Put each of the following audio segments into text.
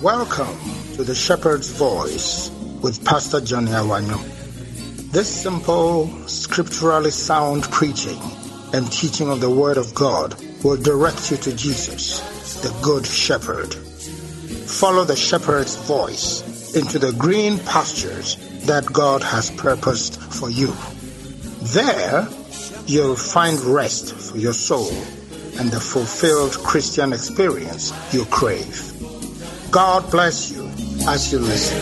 Welcome to the Shepherd's Voice with Pastor Johnny Awanyo. This simple, scripturally sound preaching and teaching of the Word of God will direct you to Jesus, the Good Shepherd. Follow the Shepherd's voice into the green pastures that God has purposed for you. There, you'll find rest for your soul and the fulfilled Christian experience you crave. God bless you as you listen.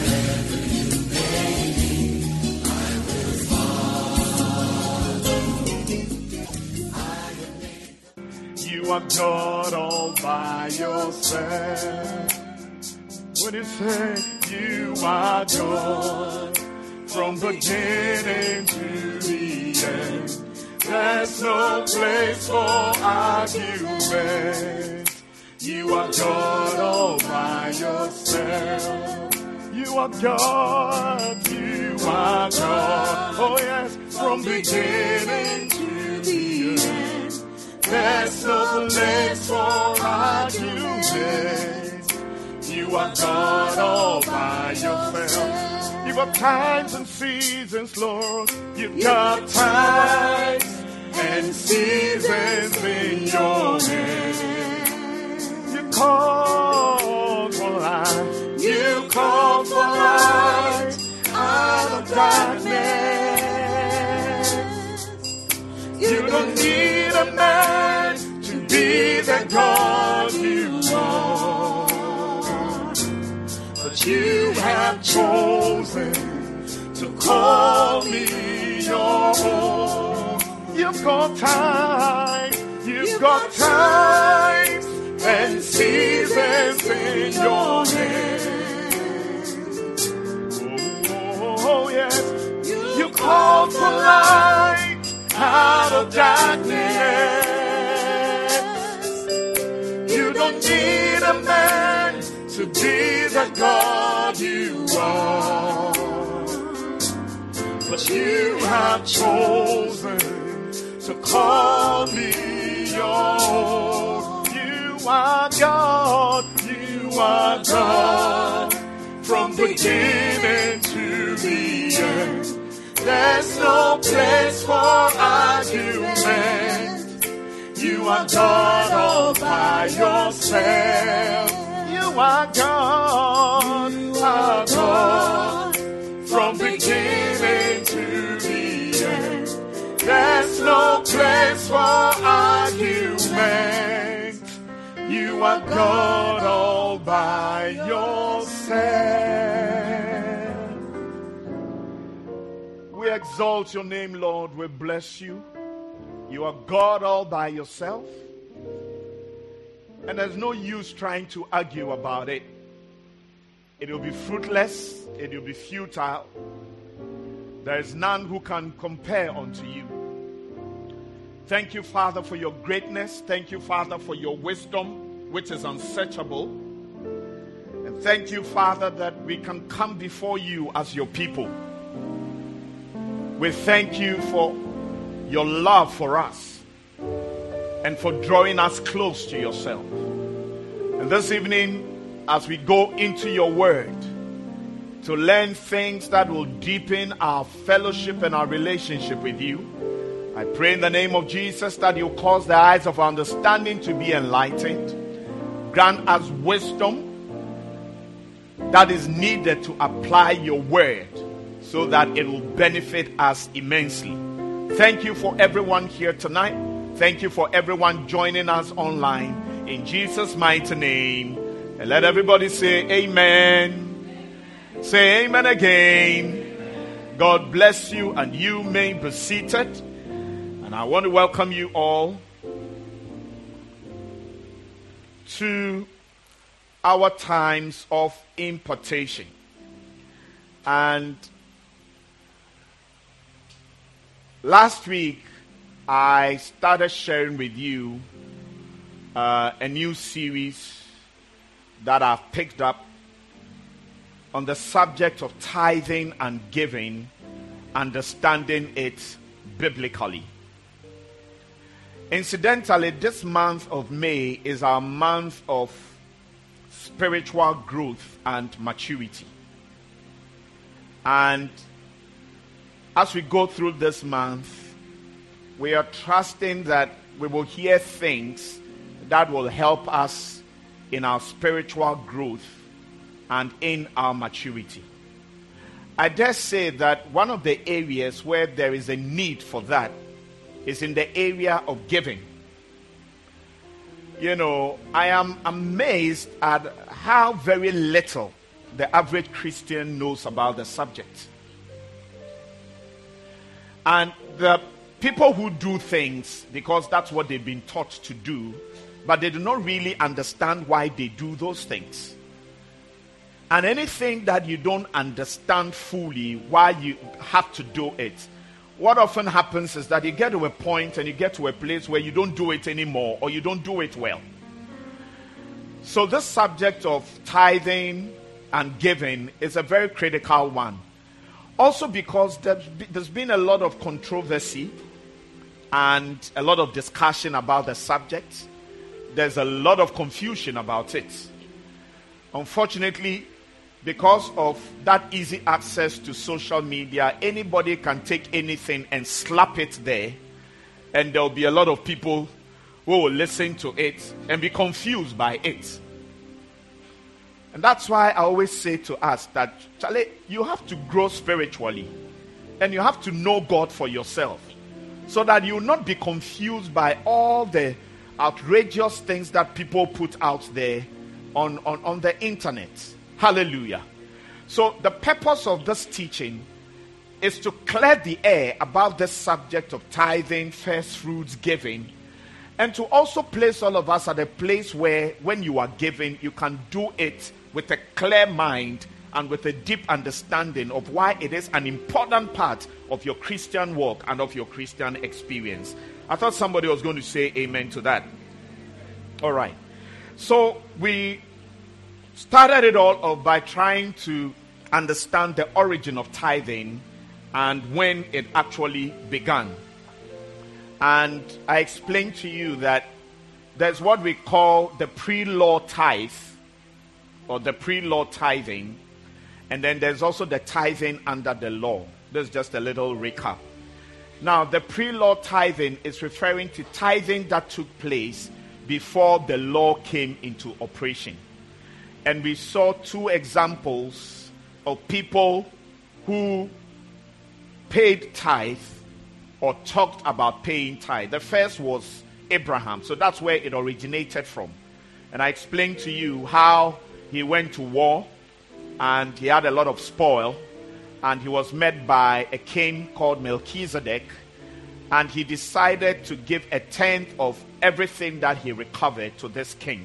You are God all by yourself. When you say you are God from beginning to the end, there's no place for argument. You are God all by yourself. You are God, you are God. Oh yes, from beginning to the end, there's no place for argument. You are God all by yourself. You've got times and seasons, Lord. You've got times and seasons in your hand. You called for light. You called for light out of darkness. You don't need a man to be the God you are. But you have chosen to call me your own. You've got time, you've got time and seasons in your hand. Oh yes, you called for light out of darkness. You don't need a man to be the God you are. But you have chosen to call me your own. You are God, you are God, from beginning to the end. There's no place for argument. You are God all by yourself. You are God, you are God, from beginning to the end. There's no place for argument. You are God all by yourself. We exalt your name, Lord. We bless you. You are God all by yourself. And there's no use trying to argue about it. It will be fruitless. It will be futile. There is none who can compare unto you. Thank you, Father, for your greatness. Thank you, Father, for your wisdom, which is unsearchable. And thank you, Father, that we can come before you as your people. We thank you for your love for us and for drawing us close to yourself. And this evening, as we go into your word to learn things that will deepen our fellowship and our relationship with you, I pray in the name of Jesus that you cause the eyes of our understanding to be enlightened. Grant us wisdom that is needed to apply your word so that it will benefit us immensely. Thank you for everyone here tonight. Thank you for everyone joining us online. In Jesus' mighty name. And let everybody say amen. Say amen again. God bless you, and you may be seated. And I want to welcome you all to our times of impartation. And last week, I started sharing with you a new series that I've picked up on the subject of tithing and giving, understanding it biblically. Incidentally, this month of May is our month of spiritual growth and maturity. And as we go through this month, we are trusting that we will hear things that will help us in our spiritual growth and in our maturity. I dare say that one of the areas where there is a need for that is in the area of giving. You know, I am amazed at how very little the average Christian knows about the subject. And the people who do things because that's what they've been taught to do, but they do not really understand why they do those things. And anything that you don't understand fully why you have to do it, what often happens is that you get to a point and you get to a place where you don't do it anymore, or you don't do it well. So this subject of tithing and giving is a very critical one. Also because there's been a lot of controversy and a lot of discussion about the subject. There's a lot of confusion about it. Unfortunately, because of that easy access to social media, anybody can take anything and slap it there, and there'll be a lot of people who will listen to it and be confused by it. And that's why I always say to us that, Charlie, you have to grow spiritually, and you have to know God for yourself, so that you will not be confused by all the outrageous things that people put out there on the internet. Hallelujah. So the purpose of this teaching is to clear the air about this subject of tithing, first fruits, giving, and to also place all of us at a place where when you are giving, you can do it with a clear mind and with a deep understanding of why it is an important part of your Christian walk and of your Christian experience. I thought somebody was going to say amen to that. All right. So we started it all off by trying to understand the origin of tithing and when it actually began. And I explained to you that there's what we call the pre-law tithe, or the pre-law tithing, and then there's also the tithing under the law. This is just a little recap. Now, the pre-law tithing is referring to tithing that took place before the law came into operation. And we saw two examples of people who paid tithe or talked about paying tithe. The first was Abraham. So that's where it originated from. And I explained to you how he went to war and he had a lot of spoil, and he was met by a king called Melchizedek, and he decided to give a tenth of everything that he recovered to this king.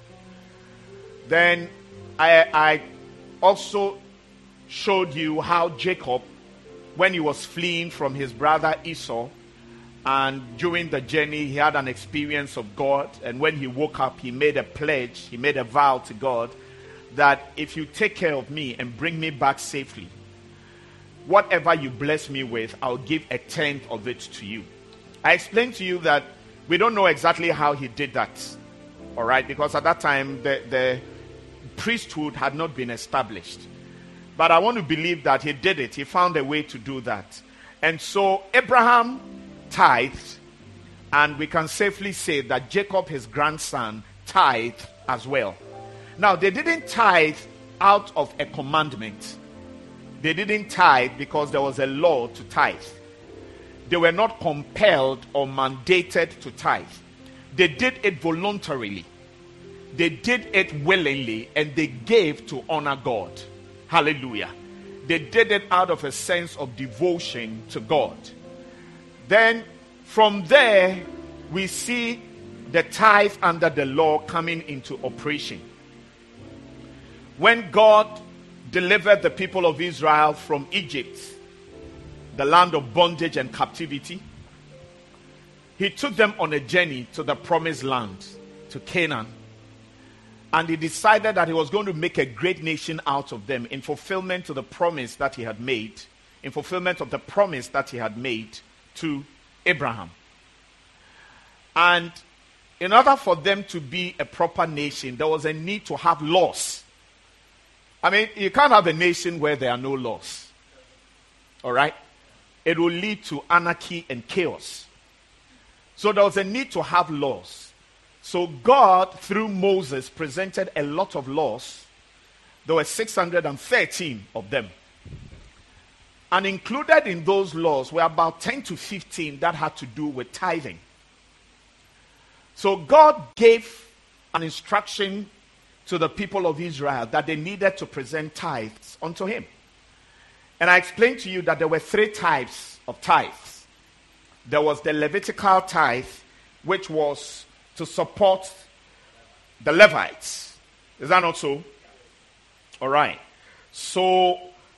Then I also showed you how Jacob, when he was fleeing from his brother Esau, and during the journey he had an experience of God, and when he woke up he made a pledge, he made a vow to God that if you take care of me and bring me back safely, whatever you bless me with, I'll give a tenth of it to you. I explained to you that we don't know exactly how he did that, all right, because at that time the priesthood had not been established. But I want to believe that he did it. He found a way to do that. And so Abraham tithed, and we can safely say that Jacob, his grandson, tithed as well. Now, they didn't tithe out of a commandment. They didn't tithe because there was a law to tithe. They were not compelled or mandated to tithe. They did it voluntarily. They did it willingly, and they gave to honor God. Hallelujah. They did it out of a sense of devotion to God. Then from there, we see the tithe under the law coming into operation. When God delivered the people of Israel from Egypt, the land of bondage and captivity, he took them on a journey to the promised land, to Canaan. And he decided that he was going to make a great nation out of them in fulfillment to the promise that he had made, in fulfillment of the promise that he had made to Abraham. And in order for them to be a proper nation, there was a need to have laws. I mean, you can't have a nation where there are no laws. All right? It will lead to anarchy and chaos. So there was a need to have laws. So God, through Moses, presented a lot of laws. There were 613 of them. And included in those laws were about 10 to 15 that had to do with tithing. So God gave an instruction to the people of Israel that they needed to present tithes unto him. And I explained to you that there were 3 types of tithes. There was the Levitical tithe, which was to support the Levites. Is that not so? All right. So,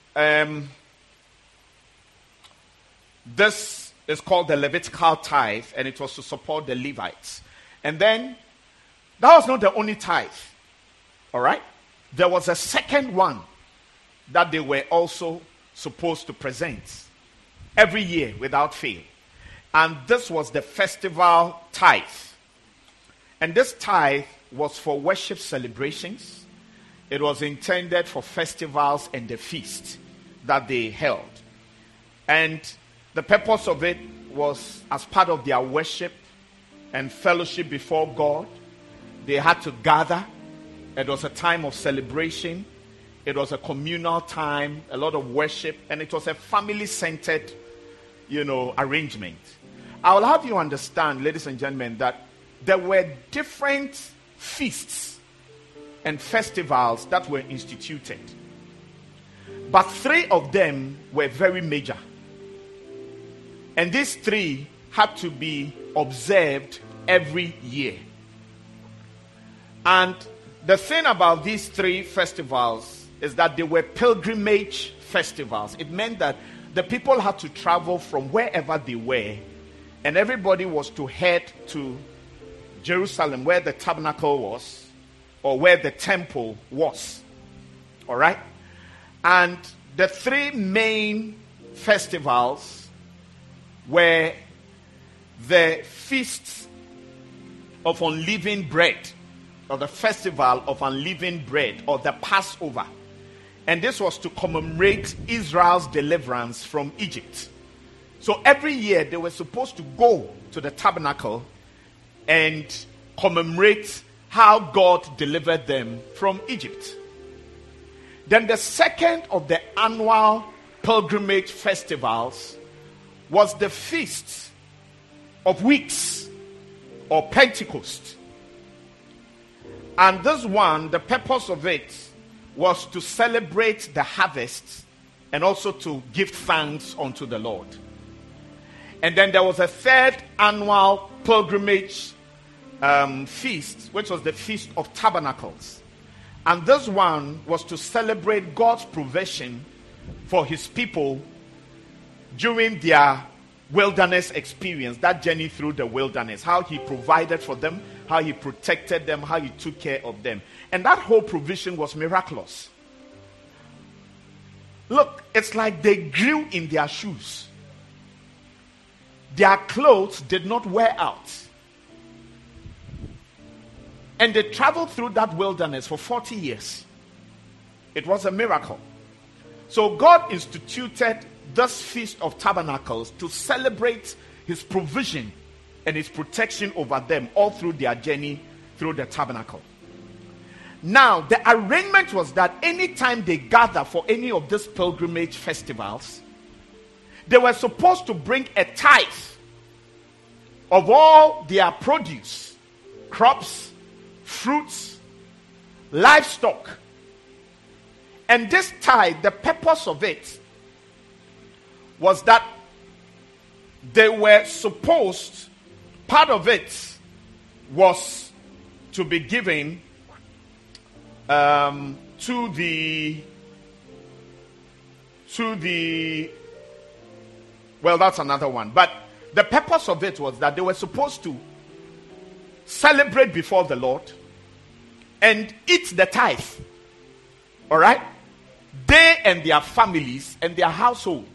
this is called the Levitical tithe, and it was to support the Levites. And then, that was not the only tithe. All right? There was a second one that they were also supposed to present every year without fail. And this was the festival tithe. And this tithe was for worship celebrations. It was intended for festivals and the feast that they held. And the purpose of it was as part of their worship and fellowship before God. They had to gather. It was a time of celebration. It was a communal time, a lot of worship, and it was a family-centered, arrangement. I will have you understand, ladies and gentlemen, that there were different feasts and festivals that were instituted. But 3 of them were very major. And these 3 had to be observed every year. And the thing about these 3 festivals is that they were pilgrimage festivals. It meant that the people had to travel from wherever they were, and everybody was to head to Jerusalem, where the tabernacle was, or where the temple was. All right? And the 3 main festivals were the Feast of Unleavened Bread, or the Festival of Unleavened Bread, or the Passover. And this was to commemorate Israel's deliverance from Egypt. So every year they were supposed to go to the tabernacle and commemorate how God delivered them from Egypt. Then the second of the annual pilgrimage festivals was the Feast of Weeks, or Pentecost. And this one, the purpose of it was to celebrate the harvest and also to give thanks unto the Lord. And then there was a third annual pilgrimage feast, which was the Feast of Tabernacles. And this one was to celebrate God's provision for his people during their wilderness experience, that journey through the wilderness, how he provided for them, how he protected them, how he took care of them. And that whole provision was miraculous. Look, it's like they grew in their shoes. Their clothes did not wear out. And they traveled through that wilderness for 40 years. It was a miracle. So God instituted this Feast of Tabernacles to celebrate his provision and his protection over them all through their journey through the tabernacle. Now, the arrangement was that anytime they gather for any of these pilgrimage festivals, they were supposed to bring a tithe of all their produce, crops, fruits, livestock. And this tithe, the purpose of it was that they were supposed, part of it was to be given to the well, that's another one. But the purpose of it was that they were supposed to celebrate before the Lord and eat the tithe. All right? They and their families and their household.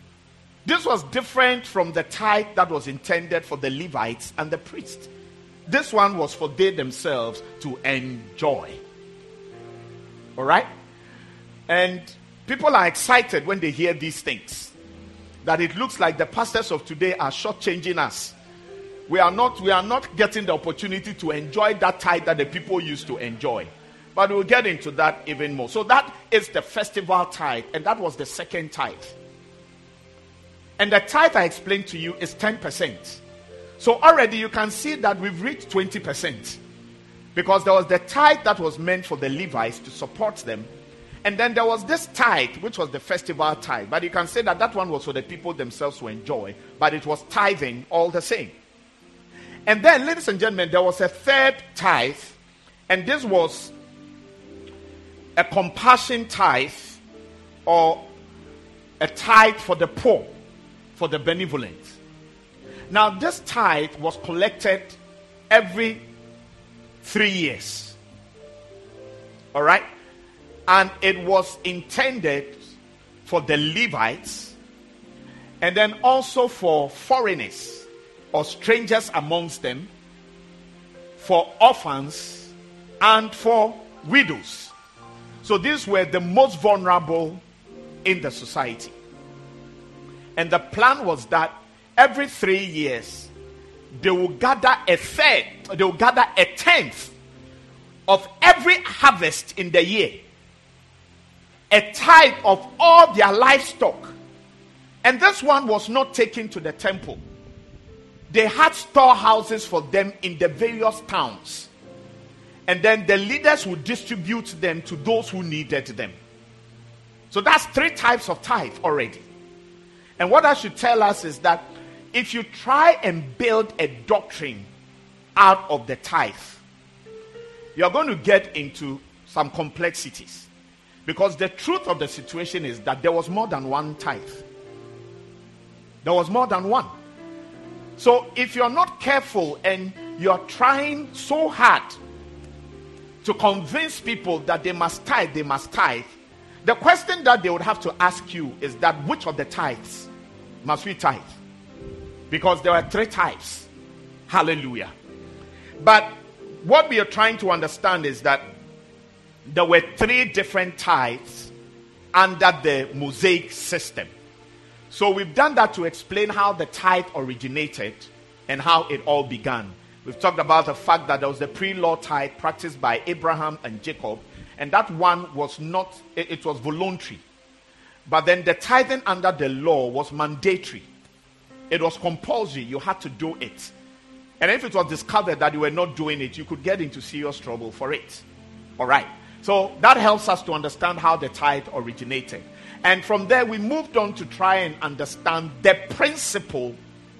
This was different from the tithe that was intended for the Levites and the priests. this one was for they themselves to enjoy. All right? And people are excited when they hear these things. That it looks like the pastors of today are shortchanging us. We are not getting the opportunity to enjoy that tithe that the people used to enjoy. But we'll get into that even more. So that is the festival tithe, and that was the second tithe. And the tithe I explained to you is 10%. So already you can see that we've reached 20%. Because there was the tithe that was meant for the Levites to support them. And then there was this tithe, which was the festival tithe. But you can say that that one was for the people themselves to enjoy. But it was tithing all the same. And then, ladies and gentlemen, there was a third tithe. And this was a compassion tithe, or a tithe for the poor, for the benevolent. Now, this tithe was collected every 3 years. All right? And it was intended for the Levites, and then also for foreigners or strangers amongst them, for orphans, and for widows. So these were the most vulnerable in the society. And the plan was that every 3 years, they will gather a tenth of every harvest in the year. A tithe of all their livestock. And this one was not taken to the temple. They had storehouses for them in the various towns. And then the leaders would distribute them to those who needed them. So that's 3 types of tithe already. And what I should tell us is that if you try and build a doctrine out of the tithe, you're going to get into some complexities. Because the truth of the situation is that there was more than one tithe. There was more than one. So if you're not careful and you're trying so hard to convince people that they must tithe, the question that they would have to ask you is that which of the tithes must we tithe? Because there are 3 types. Hallelujah. But what we are trying to understand is that there were 3 different tithes under the Mosaic system. So we've done that to explain how the tithe originated and how it all began. We've talked about the fact that there was the pre-law tithe practiced by Abraham and Jacob, and that one was not, it was voluntary. But then the tithing under the law was mandatory. It was compulsory. You had to do it. And if it was discovered that you were not doing it, you could get into serious trouble for it. All right. So that helps us to understand how the tithe originated. And from there, we moved on to try and understand the principle,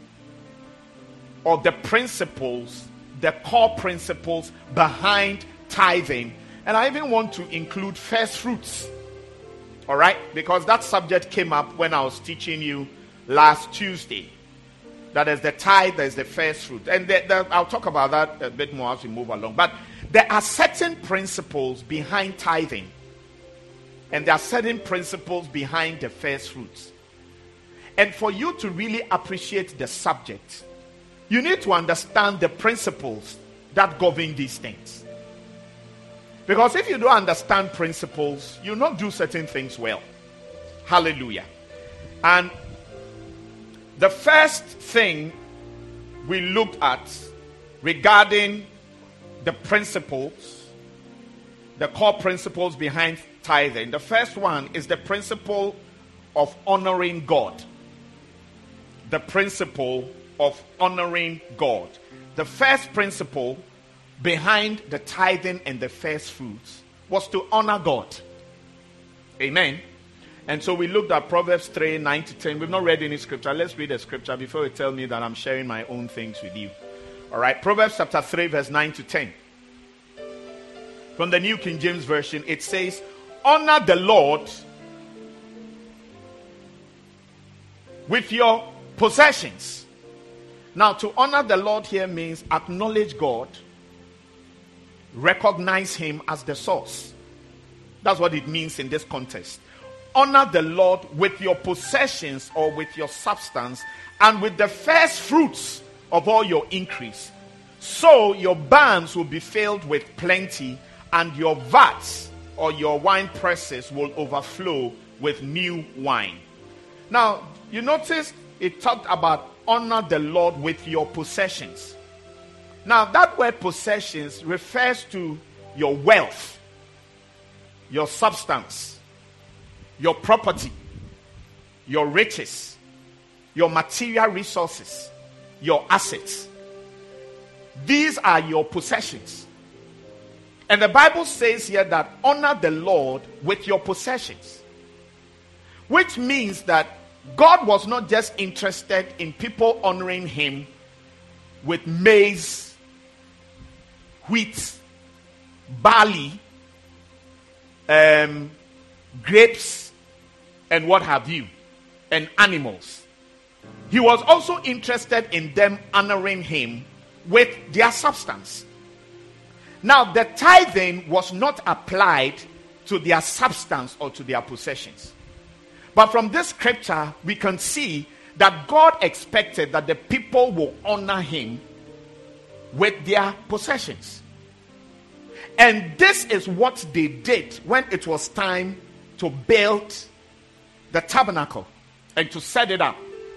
or the principles, the core principles behind tithing. And I even want to include first fruits. All right? Because that subject came up when I was teaching you last Tuesday. That is the tithe, there's the first fruit. And I'll talk about that a bit more as we move along. But there are certain principles behind tithing. And there are certain principles behind the first fruits. And for you to really appreciate the subject, you need to understand the principles that govern these things. Because if you don't understand principles, you'll not do certain things well. Hallelujah. And the first thing we looked at regarding the principles, the core principles behind tithing, the first one is the principle of honoring God. The principle of honoring God. The first principle behind the tithing and the first fruits was to honor God. Amen. And so we looked at Proverbs 3, 9 to 10. We've not read any scripture. Let's read the scripture before you tell me that I'm sharing my own things with you. All right. Proverbs chapter 3, verse 9 to 10. From the New King James Version, it says, honor the Lord with your possessions. Now, to honor the Lord here means acknowledge God, recognize Him as the source. That's what it means in this context. Honor the Lord with your possessions, or with your substance, and with the first fruits of all your increase. So your barns will be filled with plenty, and your vats or your wine presses will overflow with new wine. Now, you notice it talked about honor the Lord with your possessions. Now, that word possessions refers to your wealth, your substance, your property, your riches, your material resources, your assets. These are your possessions. And the Bible says here that honor the Lord with your possessions. Which means that God was not just interested in people honoring him with maize, wheat, barley, grapes, and what have you, and animals. He was also interested in them honoring him with their substance. Now, the tithing was not applied to their substance or to their possessions. But from this scripture, we can see that God expected that the people will honor him with their possessions. And this is what they did when it was time to build the tabernacle and to set it up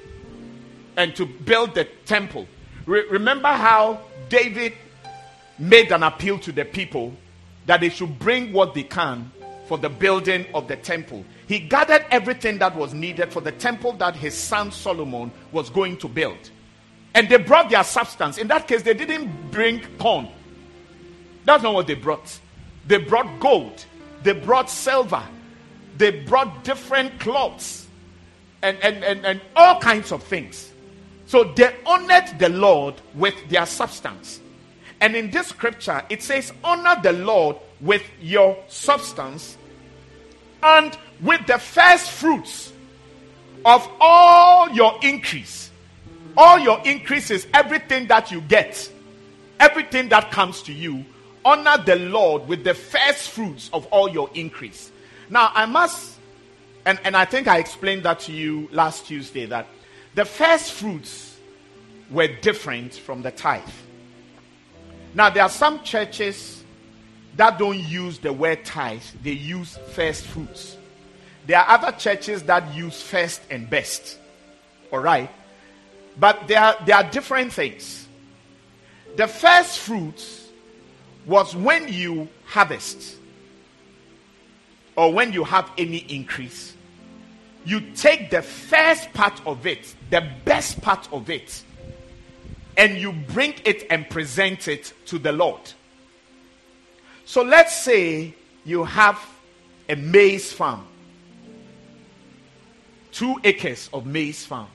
and to build the temple. Remember how David made an appeal to the people that they should bring what they can for the building of the temple. He gathered everything that was needed for the temple that his son Solomon was going to build. And they brought their substance. In that case, they didn't bring corn. That's not what they brought. They brought gold. They brought silver. They brought different cloths and all kinds of things. So they honored the Lord with their substance. And in this scripture, it says, honor the Lord with your substance and with the first fruits of all your increase. All your increase is everything that you get, everything that comes to you. Honor the Lord with the first fruits of all your increase. Now, I must, and I think I explained that to you last Tuesday, that the first fruits were different from the tithe. Now, there are some churches that don't use the word tithe, they use first fruits. There are other churches that use first and best. All right? But there are different things. The first fruits was when you harvest or when you have any increase. You take the first part of it, the best part of it, and you bring it and present it to the Lord. So let's say you have a maize farm, 2 acres of maize farm.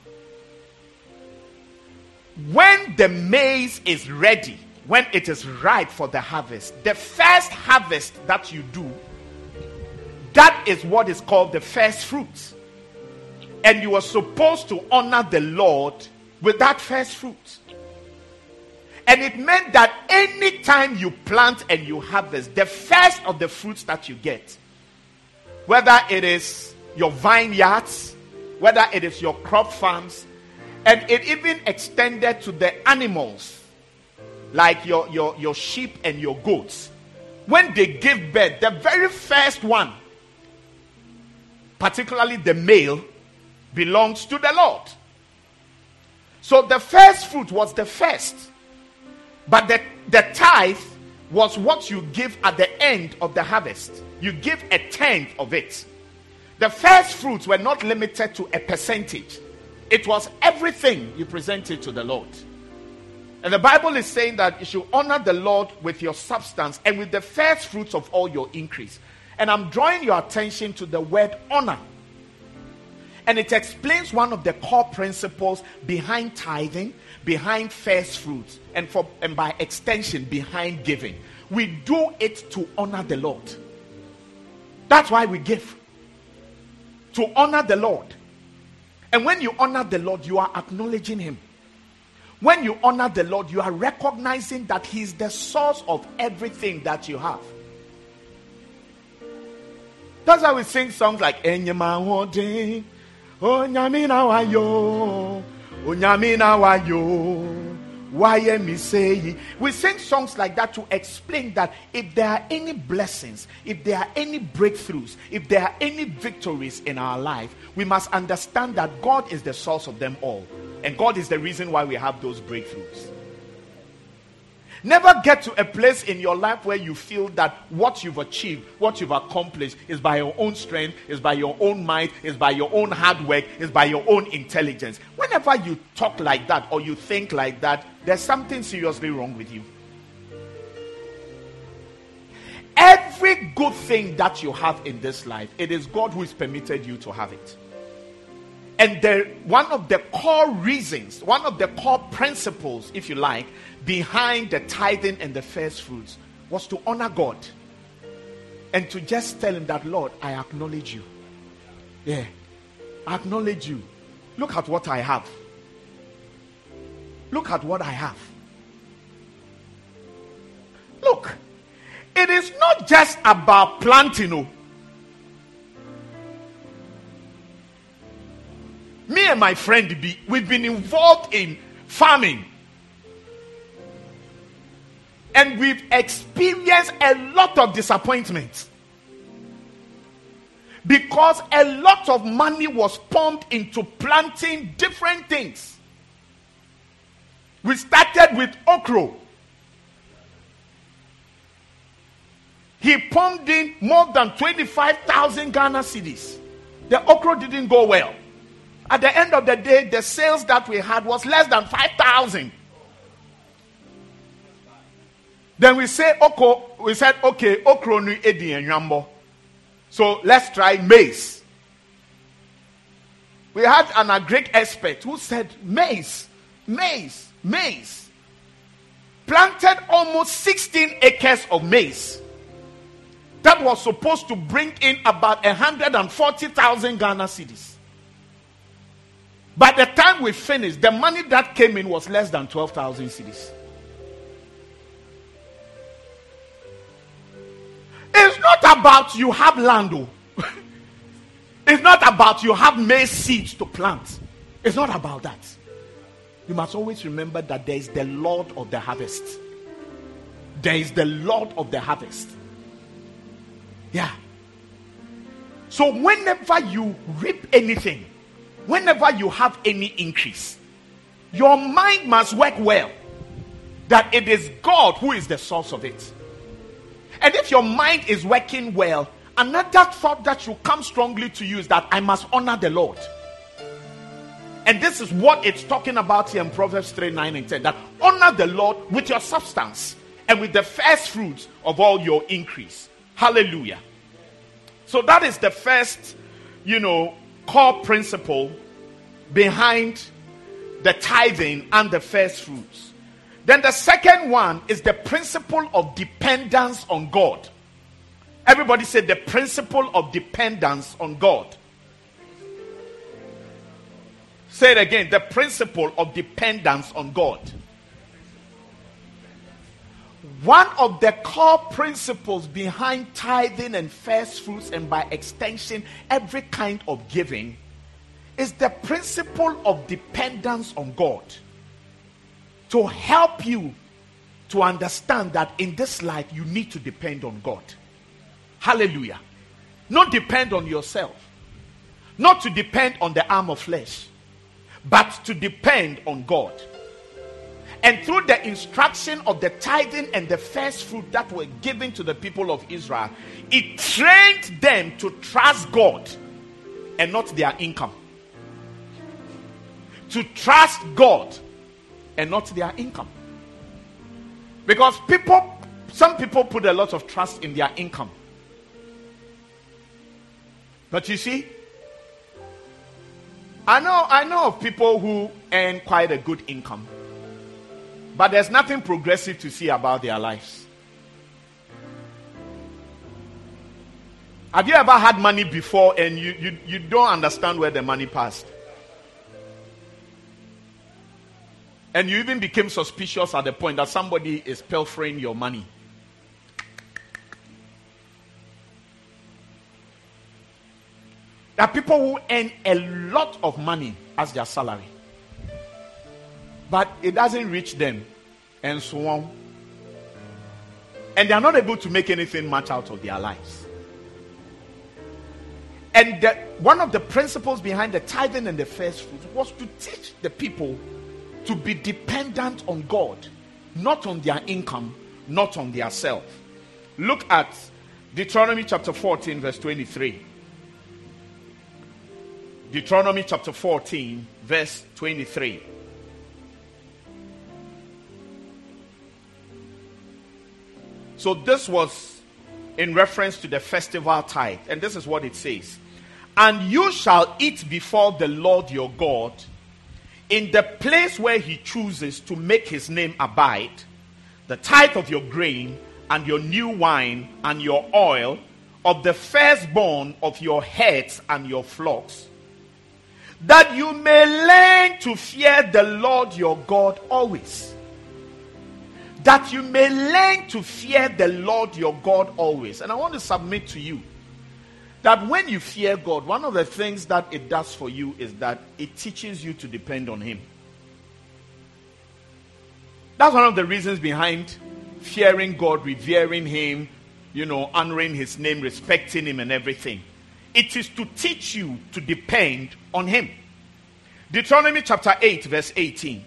When the maize is ready, when it is ripe for the harvest, the first harvest that you do, that is what is called the first fruits. And you are supposed to honor the Lord with that first fruit. And it meant that any time you plant and you harvest, the first of the fruits that you get, whether it is your vineyards, whether it is your crop farms, and it even extended to the animals, like your sheep and your goats. When they give birth, the very first one, particularly the male, belongs to the Lord. So the first fruit was the first. But the tithe was what you give at the end of the harvest. You give a tenth of it. The first fruits were not limited to a percentage. It was everything you presented to the Lord. And the Bible is saying that you should honor the Lord with your substance and with the first fruits of all your increase. And I'm drawing your attention to the word honor. And it explains one of the core principles behind tithing, behind first fruits, and by extension behind giving. We do it to honor the Lord. That's why we give. To honor the Lord. And when you honor the Lord, you are acknowledging him. When you honor the Lord, you are recognizing that he is the source of everything that you have. That's why we sing songs like Enyema Wode, Onyamina Wayo, Onyamina Wayo, Why am I saying? We sing songs like that to explain that if there are any blessings, if there are any breakthroughs, if there are any victories in our life, we must understand that God is the source of them all. And God is the reason why we have those breakthroughs. Never get to a place in your life where you feel that what you've achieved, what you've accomplished is by your own strength, is by your own might, is by your own hard work, is by your own intelligence. Whenever you talk like that or you think like that, there's something seriously wrong with you. Every good thing that you have in this life, it is God who has permitted you to have it. And one of the core reasons, one of the core principles, if you like, behind the tithing and the first fruits was to honor God and to just tell him that, Lord, I acknowledge you. Yeah, I acknowledge you. Look at what I have. Look at what I have. Look, it is not just about planting. Me and my friend B, we've been involved in farming. And we've experienced a lot of disappointment. Because a lot of money was pumped into planting different things. We started with okra. He pumped in more than 25,000 Ghana cedis. The okra didn't go well. At the end of the day, the sales that we had was less than 5,000. Then we said, okay, okra nu edi enyambo. So let's try maize. We had an agric expert who said maize. Planted almost 16 acres of maize. That was supposed to bring in about 140,000 Ghana cedis. By the time we finished, the money that came in was less than 12,000 cedis. It's not about you have land. It's not about you have maize seeds to plant. It's not about that. You must always remember that there is the Lord of the harvest. There is the Lord of the harvest. Yeah. So whenever you reap anything, whenever you have any increase, your mind must work well that it is God who is the source of it. And if your mind is working well, another thought that should come strongly to you is that I must honor the Lord. And this is what it's talking about here in Proverbs 3, 9 and 10. That honor the Lord with your substance and with the first fruits of all your increase. Hallelujah. So that is the first, core principle behind the tithing and the first fruits. Then the second one is the principle of dependence on God. Everybody said the principle of dependence on God. Say it again, the principle of dependence on God. One of the core principles behind tithing and first fruits, and by extension every kind of giving, is the principle of dependence on God. To help you to understand that in this life you need to depend on God. Hallelujah. Not depend on yourself. Not to depend on the arm of flesh, but to depend on God. And through the instruction of the tithing and the first fruit that were given to the people of Israel, it trained them to trust God and not their income. To trust God and not their income. Because some people put a lot of trust in their income. But you see, I know of people who earn quite a good income, but there's nothing progressive to see about their lives. Have you ever had money before and you don't understand where the money passed? And you even became suspicious at the point that somebody is pilfering your money. There are people who earn a lot of money as their salary. but it doesn't reach them, and so on. And they are not able to make anything much out of their lives. And one of the principles behind the tithing and the first fruits was to teach the people to be dependent on God, not on their income, not on their self. Look at Deuteronomy chapter 14, verse 23. Deuteronomy chapter 14, verse 23. So this was in reference to the festival tithe. And this is what it says. And you shall eat before the Lord your God in the place where he chooses to make his name abide, the tithe of your grain and your new wine and your oil, of the firstborn of your herds and your flocks, that you may learn to fear the Lord your God always. That you may learn to fear the Lord your God always. And I want to submit to you that when you fear God, one of the things that it does for you is that it teaches you to depend on him. That's one of the reasons behind fearing God, revering him, honoring his name, respecting him and everything. It is to teach you to depend on him. Deuteronomy chapter 8, verse 18.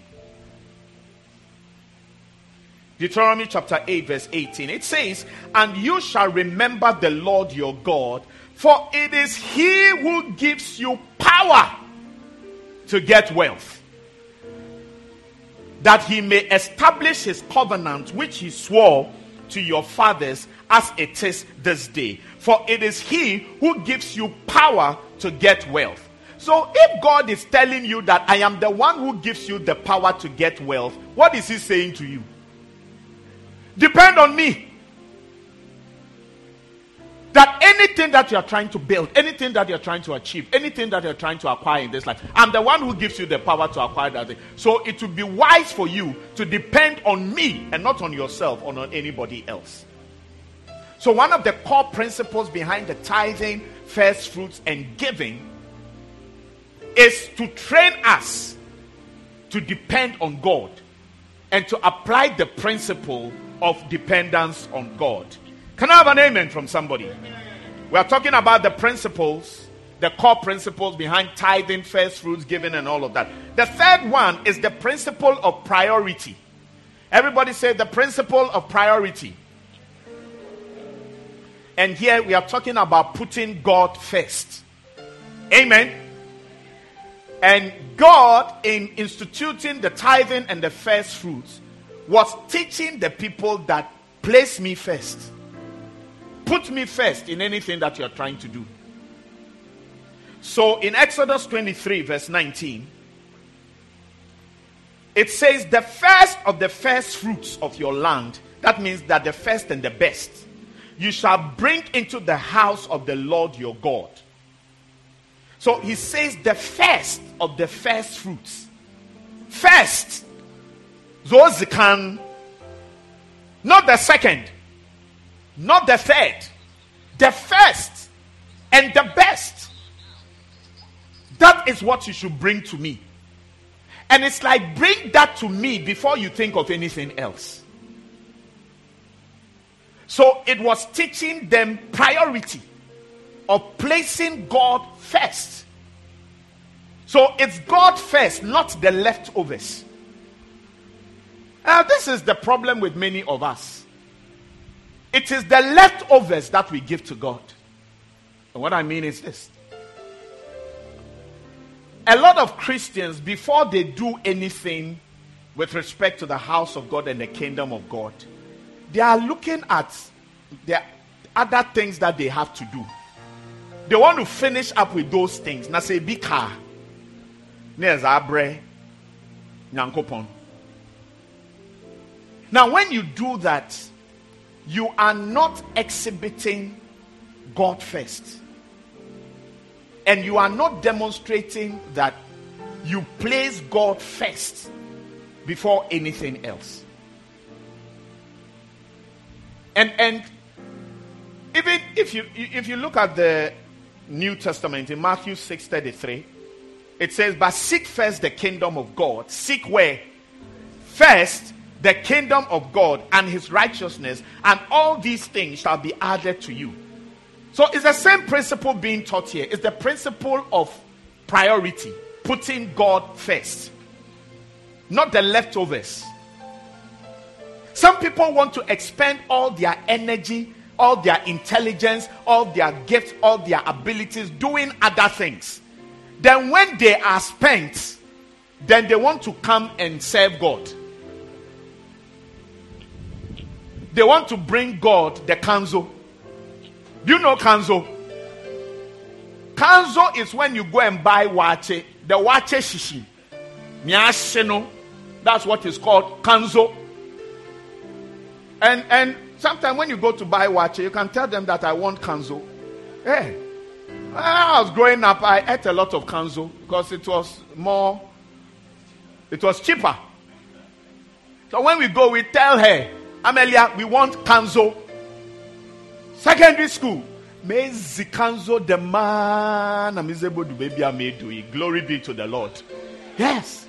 Deuteronomy chapter 8, verse 18. It says, and you shall remember the Lord your God, for it is he who gives you power to get wealth, that he may establish his covenant which he swore to your fathers as it is this day. For it is he who gives you power to get wealth. So if God is telling you that I am the one who gives you the power to get wealth, what is he saying to you? Depend on me. That anything that you are trying to build, anything that you are trying to achieve, anything that you are trying to acquire in this life, I'm the one who gives you the power to acquire that thing. So it would be wise for you to depend on me and not on yourself or on anybody else. So one of the core principles behind the tithing, first fruits, and giving is to train us to depend on God and to apply the principle of dependence on God. Can I have an amen from somebody? We are talking about the principles, the core principles behind tithing, first fruits, giving, and all of that. The third one is the principle of priority. Everybody say the principle of priority. And here we are talking about putting God first. Amen. And God, in instituting the tithing and the first fruits, was teaching the people that place me first. Put me first in anything that you are trying to do. So in Exodus 23 verse 19, it says the first of the first fruits of your land, that means that the first and the best, you shall bring into the house of the Lord your God. So he says the first of the first fruits. First. Zozikan. Not the second. Not the third. The first and the best. That is what you should bring to me. And it's like, bring that to me before you think of anything else. So it was teaching them priority of placing God first. So it's God first, not the leftovers. Now this is the problem with many of us. It is the leftovers that we give to God. And what I mean is this. A lot of Christians, before they do anything with respect to the house of God and the kingdom of God, they are looking at the other things that they have to do. They want to finish up with those things. Na say bika. Nezabre. Nyankopon. Now when you do that, you are not exhibiting God first. And you are not demonstrating that you place God first before anything else. And even if you look at the New Testament in Matthew 6:33, it says, but seek first the kingdom of God. Seek where? first the kingdom of God and his righteousness, and all these things shall be added to you. So it's the same principle being taught here. It's the principle of priority, putting God first, not the leftovers. Some people want to expend all their energy, all their intelligence, all their gifts, all their abilities doing other things. Then when they are spent, then they want to come and serve God. They want to bring God the kanzo. Do you know kanzo? Kanzo is when you go and buy wache, the wache shishi. Nyashino. That's what is called kanzo. And sometimes when you go to buy wache, you can tell them that I want kanzo. Hey, when I was growing up, I ate a lot of kanzo because it was cheaper. So when we go, we tell her, Amelia, we want kanzo. Secondary school. Mezi kanzo the man am is able to baby I made do it. Glory be to the Lord. Yes.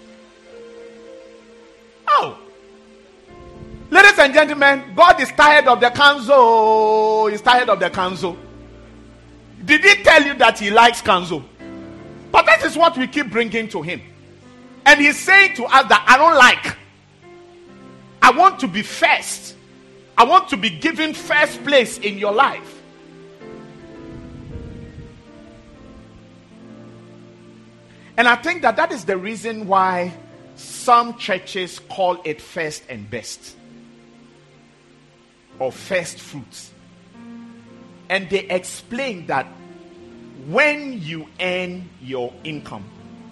Oh. Ladies and gentlemen, God is tired of the kanzo. He's tired of the kanzo. Did he tell you that he likes kanzo? But that is what we keep bringing to him. And he's saying to us that I don't like. I want to be first. I want to be given first place in your life. And I think that is the reason why some churches call it first and best, or first fruits. And they explain that when you earn your income,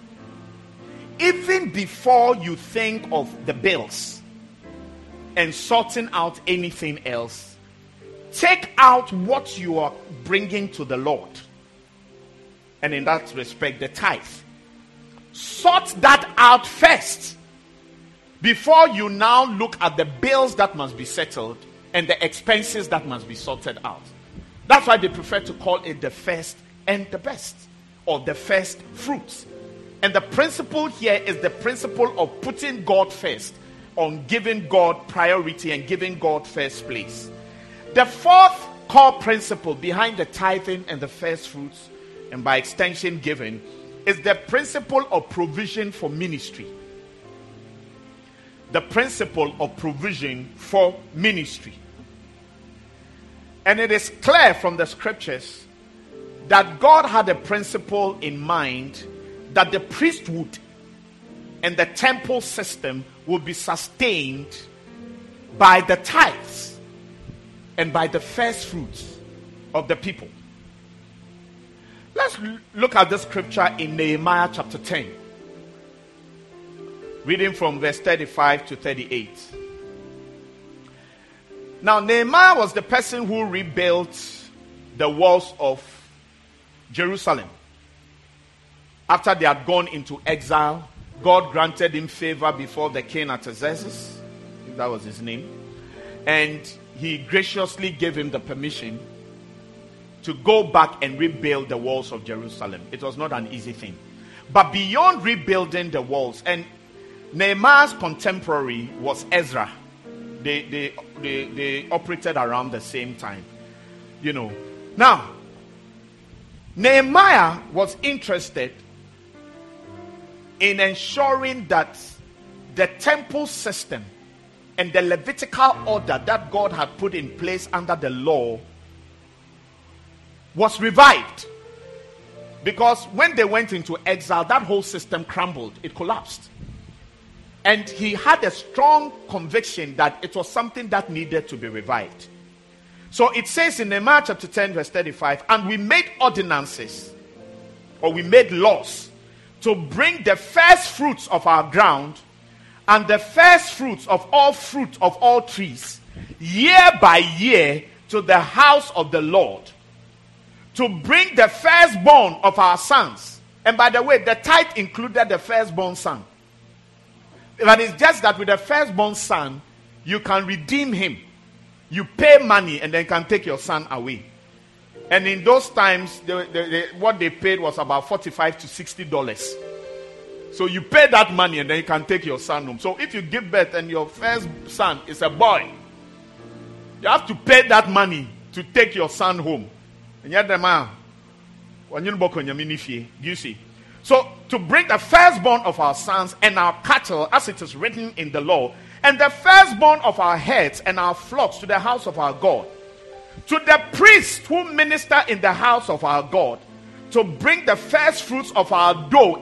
even before you think of the bills and sorting out anything else, take out what you are bringing to the Lord. And in that respect, the tithe. Sort that out first before you now look at the bills that must be settled and the expenses that must be sorted out. That's why they prefer to call it the first and the best, or the first fruits. And the principle here is the principle of putting God first, on giving God priority and giving God first place. The fourth core principle behind the tithing and the first fruits, and by extension giving, is the principle of provision for ministry. The principle of provision for ministry. And it is clear from the scriptures that God had a principle in mind that the priesthood and the temple system would be sustained by the tithes and by the first fruits of the people. Let's look at this scripture in Nehemiah chapter 10. Reading from verse 35 to 38. Now, Nehemiah was the person who rebuilt the walls of Jerusalem. After they had gone into exile, God granted him favor before the king Artaxerxes, if that was his name, and he graciously gave him the permission to go back and rebuild the walls of Jerusalem. It was not an easy thing. But beyond rebuilding the walls, and Nehemiah's contemporary was Ezra. They operated around the same time. Now, Nehemiah was interested in ensuring that the temple system and the Levitical order that God had put in place under the law was revived. Because when they went into exile, that whole system crumbled. It collapsed. And he had a strong conviction that it was something that needed to be revived. So it says in Nehemiah chapter 10 verse 35, and we made ordinances, or we made laws, to bring the first fruits of our ground and the first fruits of all trees, year by year, to the house of the Lord, to bring the firstborn of our sons. And by the way, the tithe included the firstborn son. But it's just that with the firstborn son, you can redeem him. You pay money and then can take your son away. And in those times, what they paid was about $45 to $60. So you pay that money and then you can take your son home. So if you give birth and your first son is a boy, you have to pay that money to take your son home. Do you see? So to bring the firstborn of our sons and our cattle, as it is written in the law, and the firstborn of our heads and our flocks to the house of our God, to the priests who minister in the house of our God, to bring the first fruits of our dough,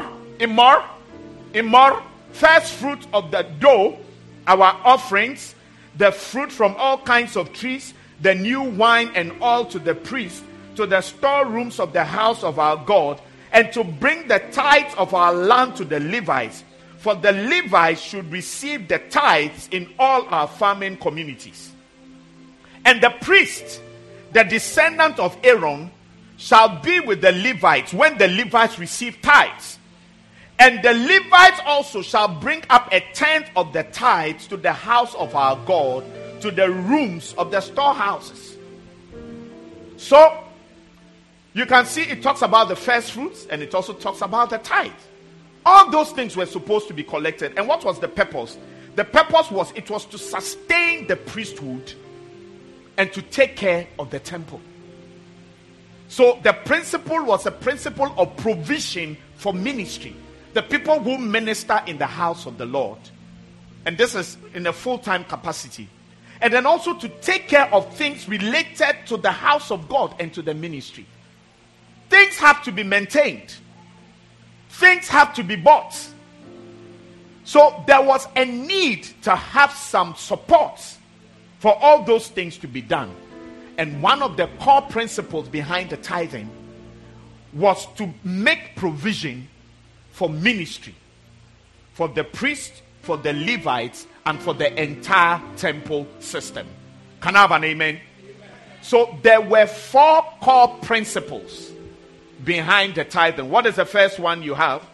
first fruit of the dough, our offerings, the fruit from all kinds of trees, the new wine and oil to the priests, to the storerooms of the house of our God, and to bring the tithes of our land to the Levites. For the Levites should receive the tithes in all our farming communities. And the priest, the descendant of Aaron, shall be with the Levites when the Levites receive tithes. And the Levites also shall bring up a tenth of the tithes to the house of our God, to the rooms of the storehouses. So, you can see it talks about the first fruits and it also talks about the tithe. All those things were supposed to be collected. And what was the purpose? The purpose was, it was to sustain the priesthood and to take care of the temple. So the principle was a principle of provision for ministry. The people who minister in the house of the Lord. And this is in a full-time capacity. And then also to take care of things related to the house of God and to the ministry. Things have to be maintained. Things have to be bought. So there was a need to have some support for all those things to be done. And one of the core principles behind the tithing was to make provision for ministry, for the priests, for the Levites, and for the entire temple system. Can I have an amen? So there were 4 core principles behind the tithing. What is the first one you have?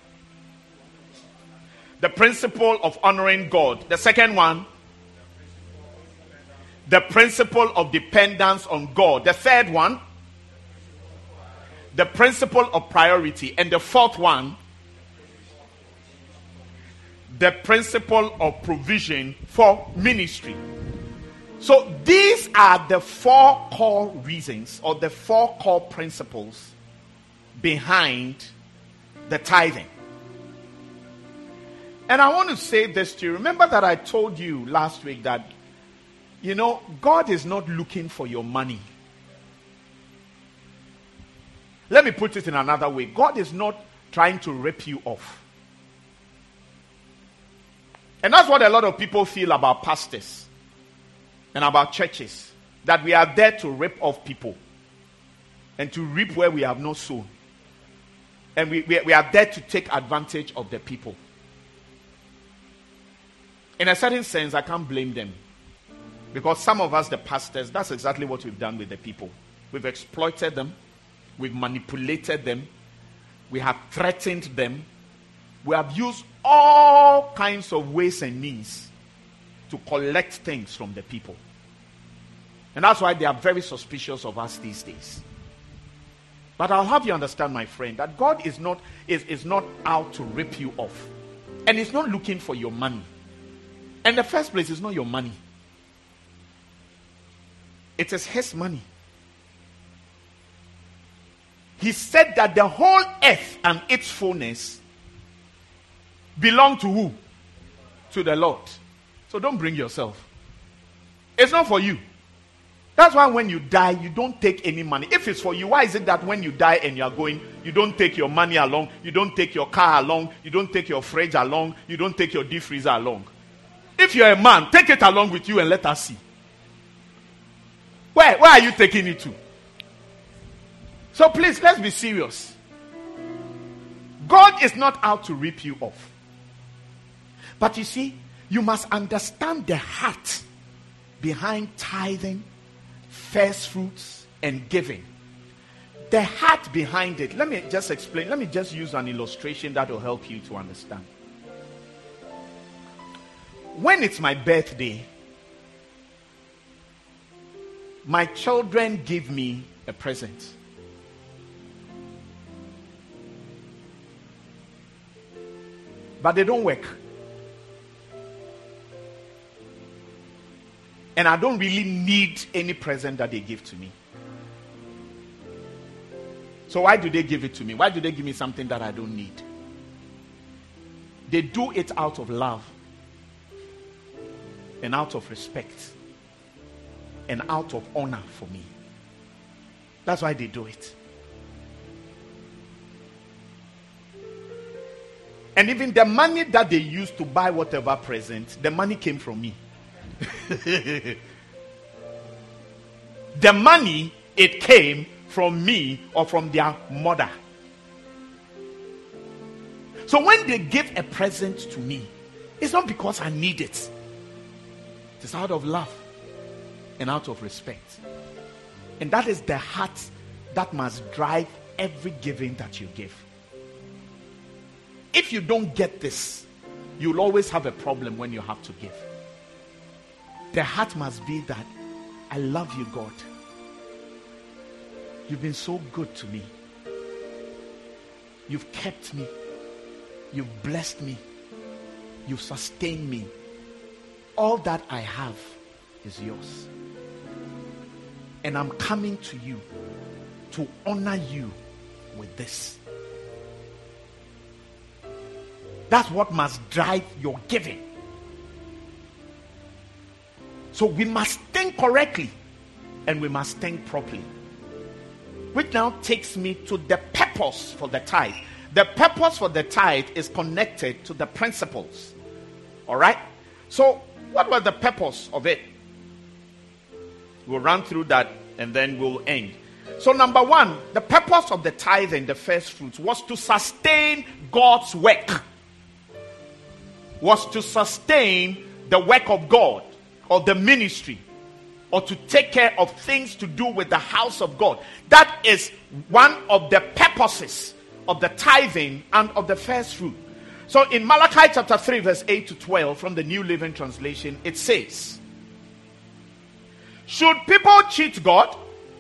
The principle of honoring God. The second one, the principle of dependence on God. The third one, the principle of priority. And the fourth one, the principle of provision for ministry. So these are the 4 core reasons, or the 4 core principles behind the tithing. And I want to say this to you. Remember that I told you last week that, God is not looking for your money. Let me put it in another way. God is not trying to rip you off. And that's what a lot of people feel about pastors and about churches. That we are there to rip off people and to reap where we have not sown. And we are there to take advantage of the people. In a certain sense, I can't blame them. Because some of us, the pastors, that's exactly what we've done with the people. We've exploited them. We've manipulated them. We have threatened them. We have used all kinds of ways and means to collect things from the people. And that's why they are very suspicious of us these days. But I'll have you understand, my friend, that God is not out to rip you off. And He's not looking for your money. In the first place, it's not your money. It is His money. He said that the whole earth and its fullness belong to who? To the Lord. So don't bring yourself. It's not for you. That's why when you die, you don't take any money. If it's for you, why is it that when you die and you are going, you don't take your money along, you don't take your car along, you don't take your fridge along, you don't take your deep freezer along? If you're a man, take it along with you and let us see. Where are you taking it to? So please, let's be serious. God is not out to rip you off. But you see, you must understand the heart behind tithing, first fruits, and giving. The heart behind it. Let me just explain. Let me just use an illustration that will help you to understand. When it's my birthday, my children give me a present. but they don't work. And I don't really need any present that they give to me. So why do they give it to me? Why do they give me something that I don't need? They do it out of love and out of respect and out of honor for me. That's why they do it. And even the money that they used to buy whatever present, the money came from me. The money, it came from me or from their mother. So when they give a present to me, it's not because I need it. It's out of love and out of respect. And that is the heart that must drive every giving that you give. If you don't get this, you'll always have a problem when you have to give. The heart must be that I love you, God. You've been so good to me. You've kept me. You've blessed me. You've sustained me. All that I have is yours. And I'm coming to you to honor you with this. That's what must drive your giving. So we must think correctly and we must think properly. Which now takes me to the purpose for the tithe. The purpose for the tithe is connected to the principles. All right? So what was the purpose of it? We'll run through that and then we'll end. So number one, the purpose of the tithe and the first fruits was to sustain God's work. Was to sustain the work of God or the ministry, or to take care of things to do with the house of God. That is one of the purposes of the tithing and of the first fruit. So in Malachi chapter 3 verse 8 to 12 from the New Living Translation, it says, should people cheat God?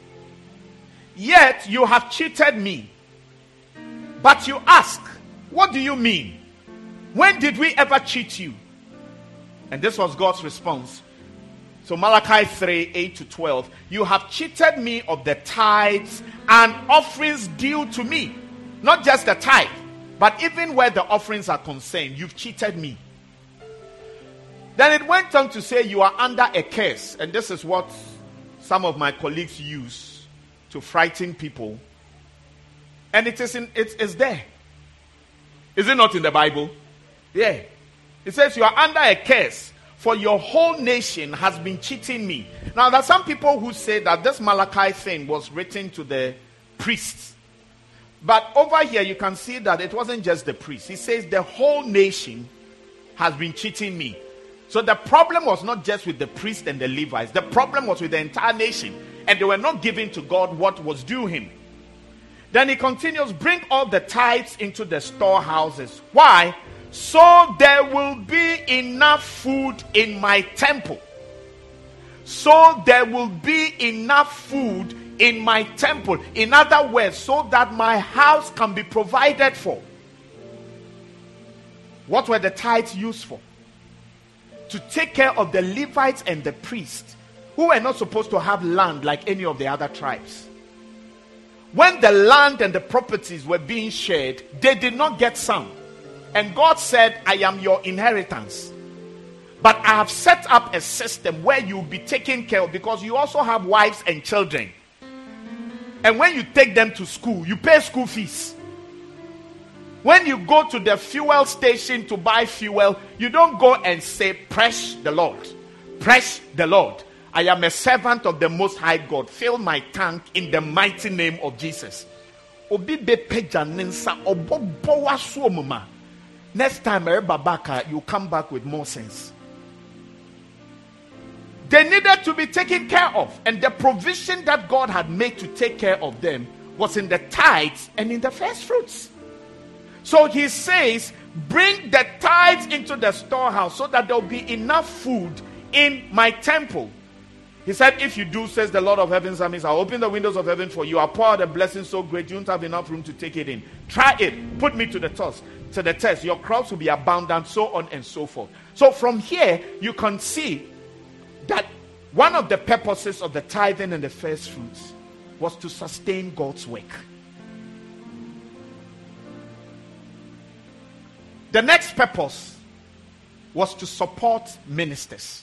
Yet you have cheated me. But you ask, what do you mean? When did we ever cheat you? And this was God's response. So Malachi 3, 8 to 12. You have cheated me of the tithes and offerings due to me. Not just the tithe, but even where the offerings are concerned, you've cheated me. Then it went on to say you are under a curse. And this is what some of my colleagues use to frighten people. And it's there. Is it not in the Bible? Yeah. It says you are under a curse, for your whole nation has been cheating me. Now, there are some people who say that this Malachi thing was written to the priests. But over here, you can see that it wasn't just the priests. He says the whole nation has been cheating me. So the problem was not just with the priests and the Levites. The problem was with the entire nation. And they were not giving to God what was due him. Then he continues, bring all the tithes into the storehouses. Why? So there will be enough food in my temple. So there will be enough food in my temple. In other words, so that my house can be provided for. What were the tithes used for? To take care of the Levites and the priests, who were not supposed to have land like any of the other tribes. When the land and the properties were being shared, they did not get some. And God said, I am your inheritance. But I have set up a system where you'll be taken care of, because you also have wives and children. And when you take them to school, you pay school fees. When you go to the fuel station to buy fuel, you don't go and say, praise the Lord. Praise the Lord. I am a servant of the Most High God. Fill my tank in the mighty name of Jesus. Next time, you come back with more sense. They needed to be taken care of. And the provision that God had made to take care of them was in the tithes and in the first fruits. So he says, bring the tithes into the storehouse so that there will be enough food in my temple. He said, if you do, says the Lord of heaven's armies, I'll open the windows of heaven for you. I'll pour out a blessing so great you won't have enough room to take it in. Try it. Put me to the test. to the test. Your crops will be abundant, so on and so forth. So from here, you can see that one of the purposes of the tithing and the first fruits was to sustain God's work. The next purpose was to support ministers.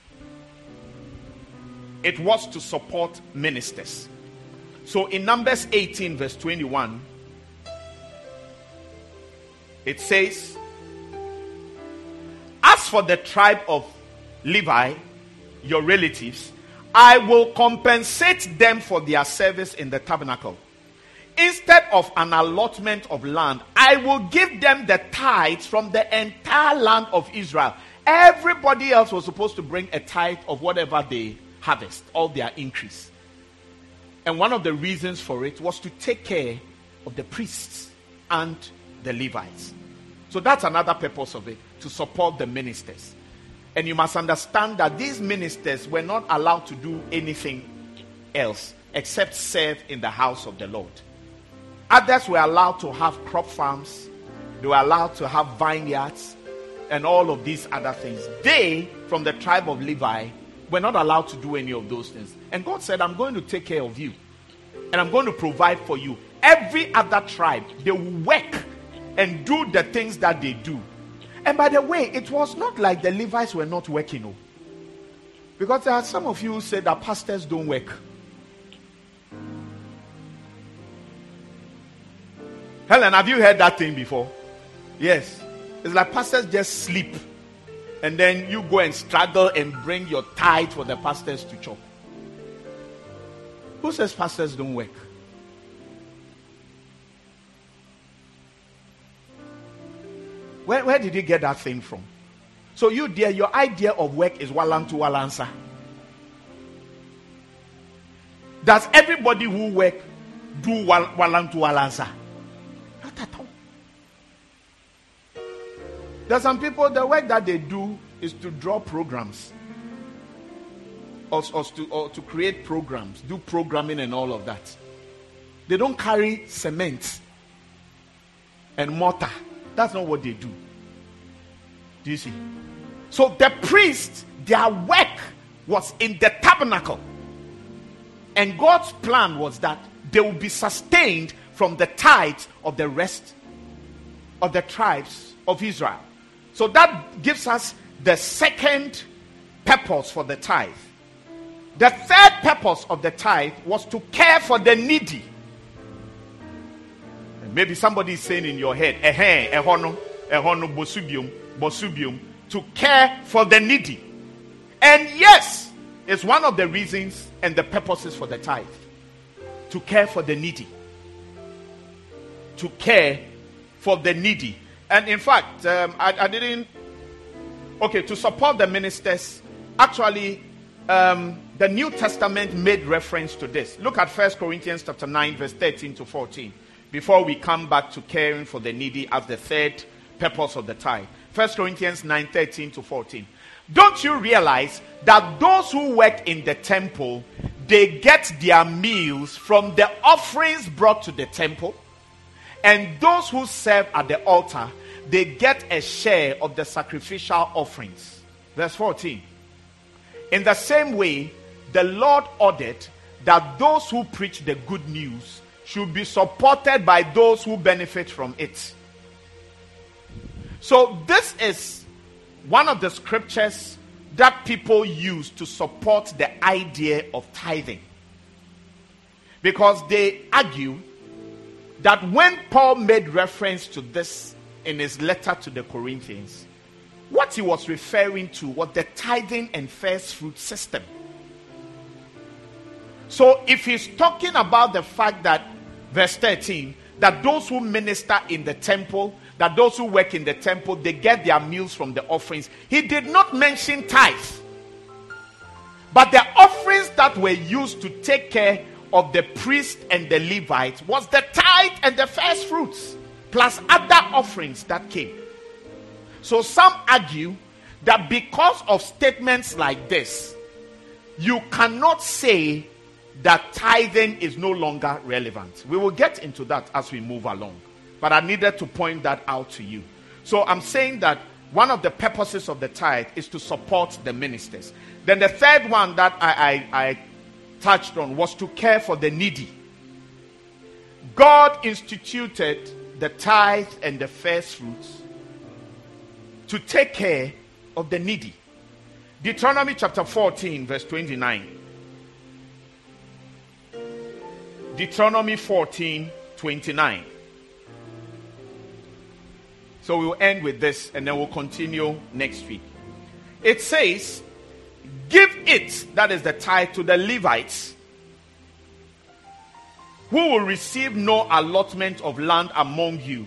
It was to support ministers. So in Numbers 18 verse 21, it says, as for the tribe of Levi, your relatives, I will compensate them for their service in the tabernacle. Instead of an allotment of land, I will give them the tithes from the entire land of Israel. Everybody else was supposed to bring a tithe of whatever they harvest, all their increase. And one of the reasons for it was to take care of the priests and the Levites. So that's another purpose of it, to support the ministers. And you must understand that these ministers were not allowed to do anything else except serve in the house of the Lord. Others were allowed to have crop farms. They were allowed to have vineyards and all of these other things. They, from the tribe of Levi, were not allowed to do any of those things. And God said, I'm going to take care of you. And I'm going to provide for you. Every other tribe, they will work and do the things that they do. And by the way, it was not like the Levites were not working. No. Because there are some of you who say that pastors don't work. Helen, have you heard that thing before? Yes. It's like pastors just sleep. And then you go and struggle and bring your tithe for the pastors to chop. Who says pastors don't work? Where did you get that thing from? So you dear, your idea of work is walantu walansa. Does everybody who work do walantu walansa? Not at all. There are some people, the work that they do is to draw programs. Or to create programs, do programming and all of that. They don't carry cement and mortar. That's not what they do. Do you see? So the priests, their work was in the tabernacle. And God's plan was that they will be sustained from the tithes of the rest of the tribes of Israel. So that gives us the second purpose for the tithe. The third purpose of the tithe was to care for the needy. And maybe somebody is saying in your head, bosubium, to care for the needy. And yes, it's one of the reasons and the purposes for the tithe. To care for the needy. To care for the needy. And in fact, to support the ministers, actually, the New Testament made reference to this. Look at 1 Corinthians chapter 9, verse 13 to 14. Before we come back to caring for the needy as the third purpose of the tithe. 1 Corinthians 9, 13 to 14. Don't you realize that those who work in the temple, they get their meals from the offerings brought to the temple? And those who serve at the altar, they get a share of the sacrificial offerings. Verse 14. In the same way, the Lord ordered that those who preach the good news should be supported by those who benefit from it. So this is one of the scriptures that people use to support the idea of tithing. Because they argue that when Paul made reference to this in his letter to the Corinthians, what he was referring to was the tithing and first fruit system. So if he's talking about the fact that, verse 13, that those who minister in the temple, that those who work in the temple, they get their meals from the offerings, he did not mention tithe. But the offerings that were used to take care of the priest and the Levites was the tithe and the first fruits, plus other offerings that came. So some argue that because of statements like this, you cannot say that tithing is no longer relevant. We will get into that as we move along. But I needed to point that out to you. So I'm saying that one of the purposes of the tithe is to support the ministers. Then the third one that I touched on was to care for the needy. God instituted the tithe and the first fruits to take care of the needy. Deuteronomy chapter 14 verse 29. Deuteronomy 14:29. So we'll end with this and then we'll continue next week. It says, give it, that is the tithe, to the Levites, who will receive no allotment of land among you,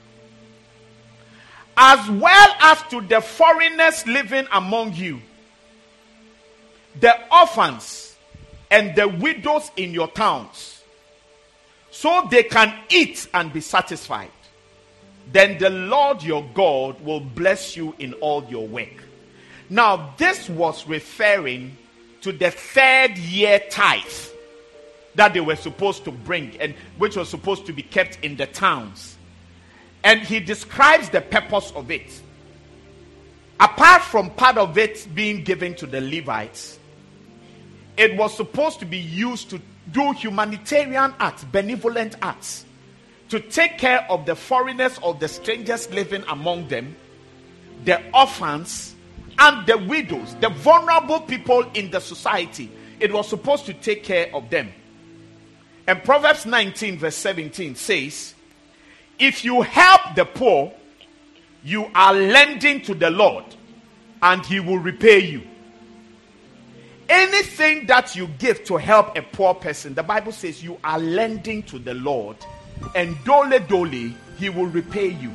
as well as to the foreigners living among you, the orphans and the widows in your towns, so they can eat and be satisfied. Then the Lord your God will bless you in all your work. Now, this was referring to the third year tithe that they were supposed to bring, and which was supposed to be kept in the towns. And he describes the purpose of it. Apart from part of it being given to the Levites, it was supposed to be used to do humanitarian acts, benevolent acts, to take care of the foreigners or the strangers living among them, the orphans, and the widows, the vulnerable people in the society. It was supposed to take care of them. And Proverbs 19 verse 17 says, if you help the poor, you are lending to the Lord, and he will repay you. Anything that you give to help a poor person, the Bible says you are lending to the Lord, and dole, he will repay you.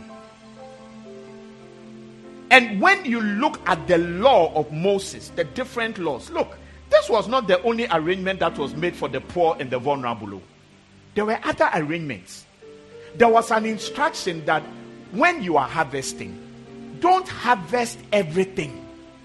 And when you look at the law of Moses, the different laws, look, this was not the only arrangement that was made for the poor and the vulnerable. There were other arrangements. There was an instruction that when you are harvesting, don't harvest everything.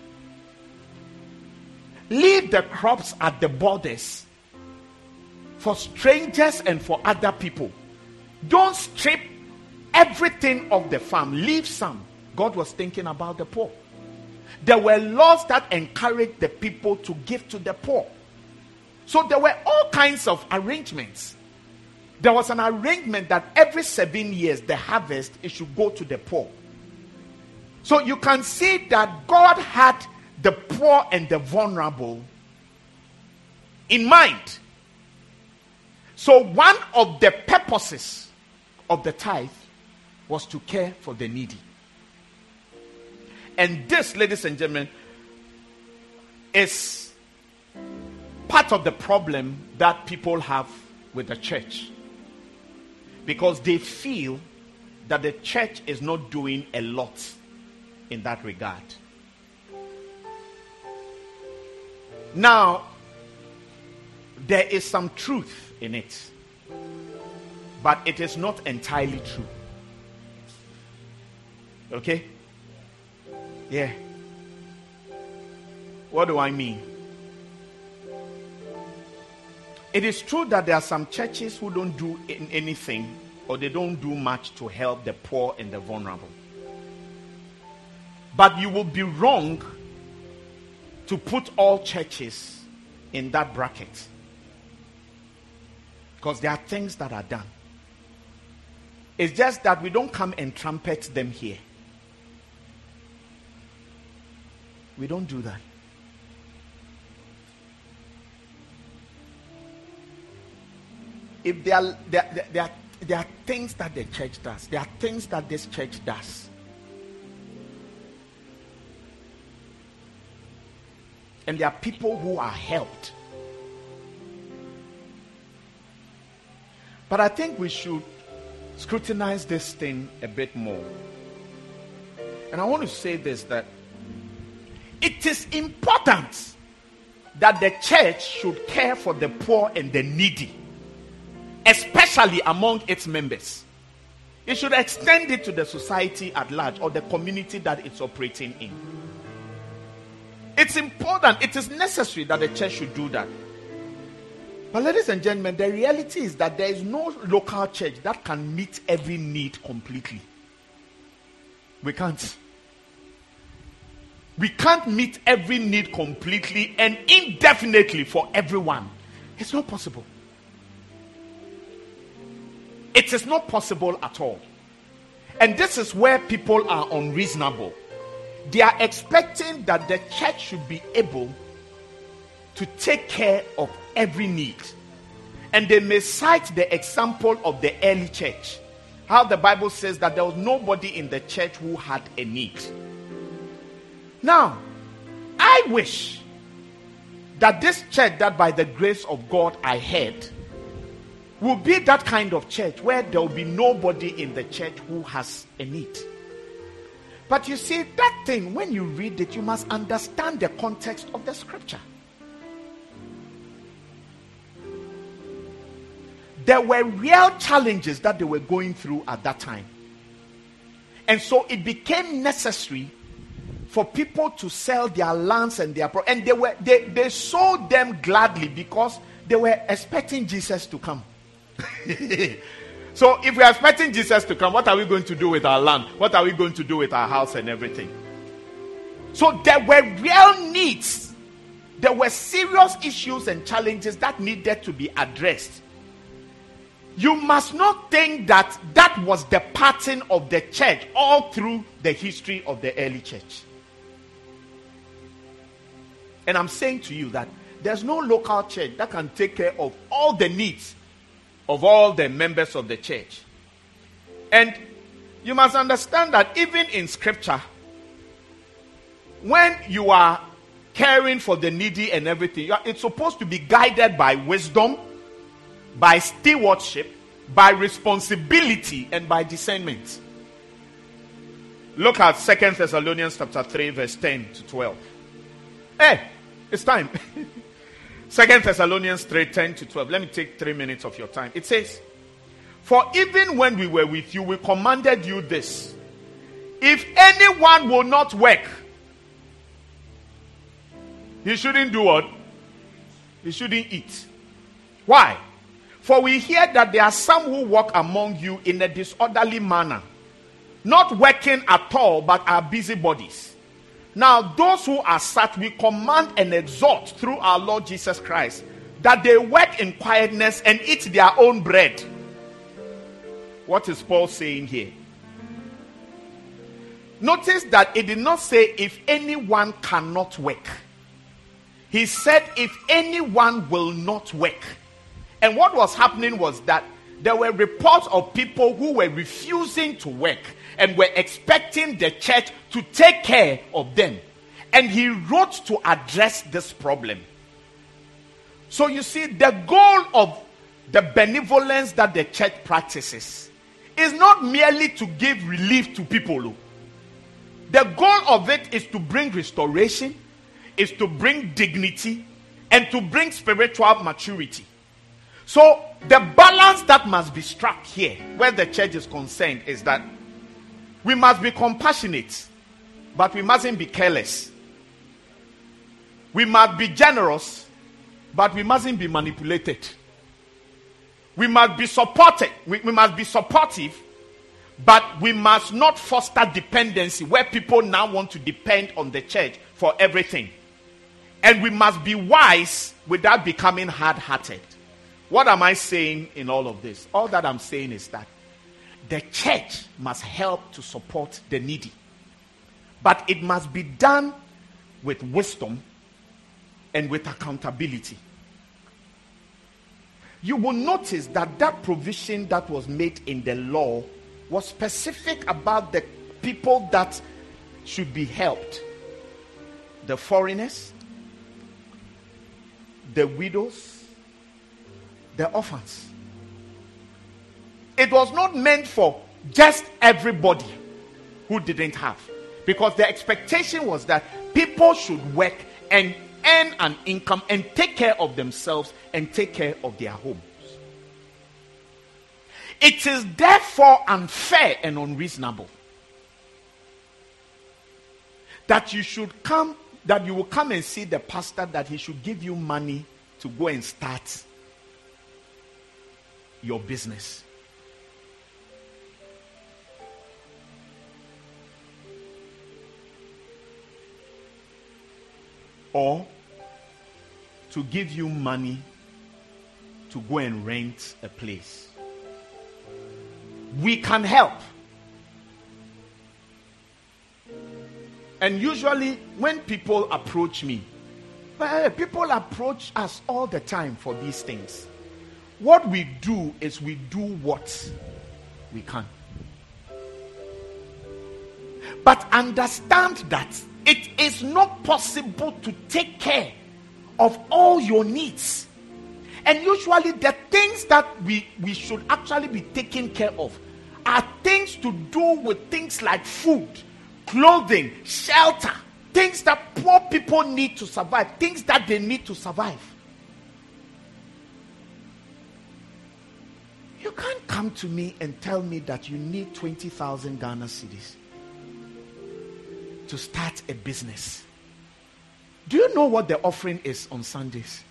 Leave the crops at the borders for strangers and for other people. Don't strip everything of the farm. Leave some. God was thinking about the poor. There were laws that encouraged the people to give to the poor. So there were all kinds of arrangements. There was an arrangement that every 7 years, the harvest, it should go to the poor. So you can see that God had the poor and the vulnerable in mind. So one of the purposes of the tithe was to care for the needy. And this, ladies and gentlemen, is part of the problem that people have with the church. Because they feel that the church is not doing a lot in that regard. Now, there is some truth in it, but it is not entirely true. Okay? Yeah. What do I mean? It is true that there are some churches who don't do anything, or they don't do much to help the poor and the vulnerable. But you will be wrong to put all churches in that bracket, because there are things that are done. It's just that we don't come and trumpet them here. We don't do that. If there are things that the church does, there are things that this church does. And there are people who are helped. But I think we should scrutinize this thing a bit more. And I want to say this, that it is important that the church should care for the poor and the needy, especially among its members. It should extend it to the society at large, or the community that it's operating in. It's important, it is necessary that the church should do that. But ladies and gentlemen, the reality is that there is no local church that can meet every need completely. We can't. We can't meet every need completely and indefinitely for everyone. It's not possible. It is not possible at all. And this is where people are unreasonable. They are expecting that the church should be able to take care of every need. And they may cite the example of the early church. How the Bible says that there was nobody in the church who had a need. Now, I wish that this church that by the grace of God I had will be that kind of church where there will be nobody in the church who has a need. But you see, that thing, when you read it, you must understand the context of the scripture. There were real challenges that they were going through at that time. And so it became necessary for people to sell their lands and their and they sold them gladly because they were expecting Jesus to come. So if we are expecting Jesus to come, what are we going to do with our land? What are we going to do with our house and everything? So there were real needs. There were serious issues and challenges that needed to be addressed. You must not think that that was the pattern of the church all through the history of the early church. And I'm saying to you that there's no local church that can take care of all the needs of all the members of the church. And you must understand that even in scripture, when you are caring for the needy and everything, it's supposed to be guided by wisdom, by stewardship, by responsibility, and by discernment. Look at 2 Thessalonians chapter 3 verse 10 to 12. Hey, it's time. 2 Thessalonians 3, 10 to 12. Let me take 3 minutes of your time. It says, "For even when we were with you, we commanded you this. If anyone will not work, he shouldn't do what? He shouldn't eat. Why? For we hear that there are some who walk among you in a disorderly manner, not working at all, but are busybodies. Now, those who are such, we command and exhort through our Lord Jesus Christ, that they work in quietness and eat their own bread." What is Paul saying here? Notice that it did not say if anyone cannot work. He said if anyone will not work. And what was happening was that there were reports of people who were refusing to work and were expecting the church to take care of them. And he wrote to address this problem. So you see, the goal of the benevolence that the church practices is not merely to give relief to people. The goal of it is to bring restoration, is to bring dignity, and to bring spiritual maturity. So the balance that must be struck here, where the church is concerned, is that we must be compassionate, but we mustn't be careless. We must be generous, but we mustn't be manipulated. We must be supported. We must be supportive, but we must not foster dependency where people now want to depend on the church for everything. And we must be wise without becoming hard-hearted. What am I saying in all of this? All that I'm saying is that the church must help to support the needy. But it must be done with wisdom and with accountability. You will notice that that provision that was made in the law was specific about the people that should be helped. The foreigners, the widows, the orphans. It was not meant for just everybody who didn't have. Because the expectation was that people should work and earn an income and take care of themselves and take care of their homes. It is therefore unfair and unreasonable that you will come and see the pastor that he should give you money to go and start your business. Or to give you money to go and rent a place. We can help. And usually when people approach me, people approach us all the time for these things. What we do is we do what we can. But understand that it is not possible to take care of all your needs. And usually the things that we should actually be taking care of are things to do with things like food, clothing, shelter, things that poor people need to survive, things that they need to survive. You can't come to me and tell me that you need 20,000 Ghana cedis to start a business. Do you know what the offering is on Sundays?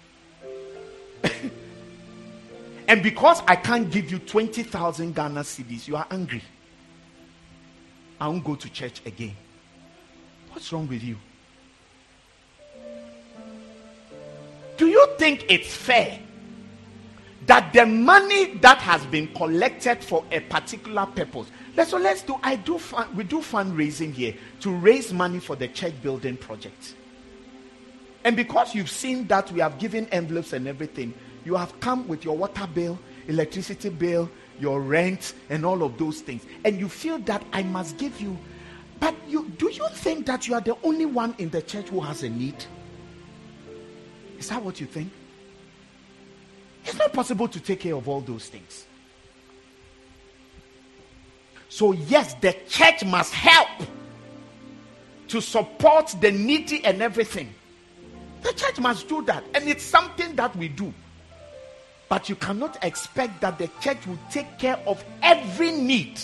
And because I can't give you 20,000 Ghana cedis, you are angry. I won't go to church again. What's wrong with you? Do you think it's fair that the money that has been collected for a particular purpose, we do fundraising here to raise money for the church building project. And because you've seen that we have given envelopes and everything, you have come with your water bill, electricity bill, your rent, and all of those things. And you feel that I must give you. But do you think that you are the only one in the church who has a need? Is that what you think? It's not possible to take care of all those things. So yes, the church must help to support the needy and everything. The church must do that, and it's something that we do. But you cannot expect that the church will take care of every need.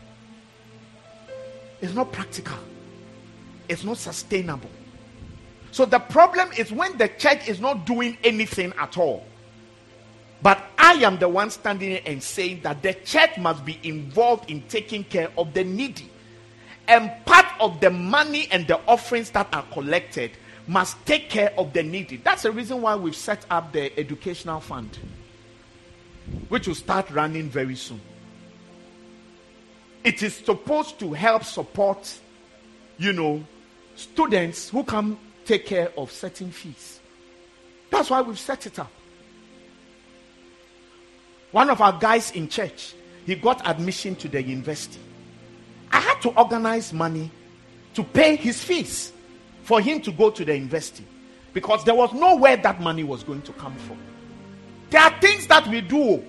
It's not practical. It's not sustainable. So the problem is when the church is not doing anything at all. But I am the one standing here and saying that the church must be involved in taking care of the needy. And part of the money and the offerings that are collected must take care of the needy. That's the reason why we've set up the educational fund, which will start running very soon. It is supposed to help support, students who come take care of certain fees. That's why we've set it up. One of our guys in church, he got admission to the university. I had to organize money to pay his fees for him to go to the university because there was nowhere that money was going to come from. There are things that we do.